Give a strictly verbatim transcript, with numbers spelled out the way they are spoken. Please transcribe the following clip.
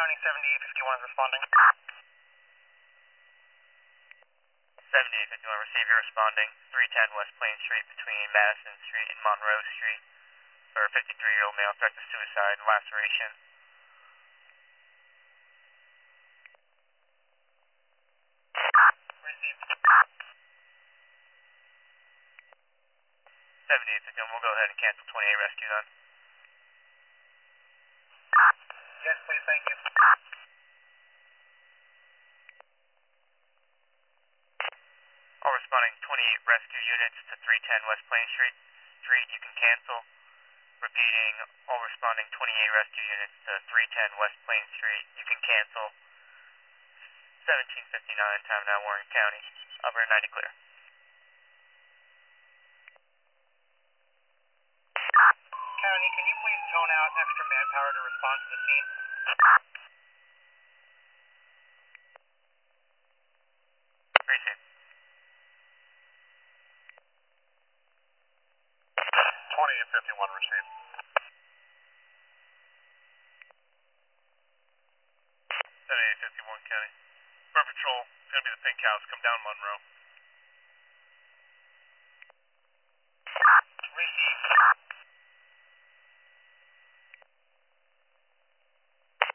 County seventy-eight fifty-one is responding. seventy-eight fifty-one, receive your responding. three ten West Plain Street between Madison Street and Monroe Street. For a fifty-three-year-old male, threat to suicide, laceration. Received. seventy-eight fifty-one, we'll go ahead and cancel twenty-eight rescue then. Yes, please, thank you. All responding twenty-eight rescue units to three ten West Plain Street. Street, you can cancel. Repeating, all responding twenty-eight rescue units to three ten West Plain Street. You can cancel. seventeen fifty-nine, time now, Warren County. Operator ninety clear. County, can you please tone out extra manpower to respond to the scene? Receive. twenty-eight fifty-one received. seventy-eight fifty-one, County. Burn Patrol, it's going to be the Pink House. Come down Monroe.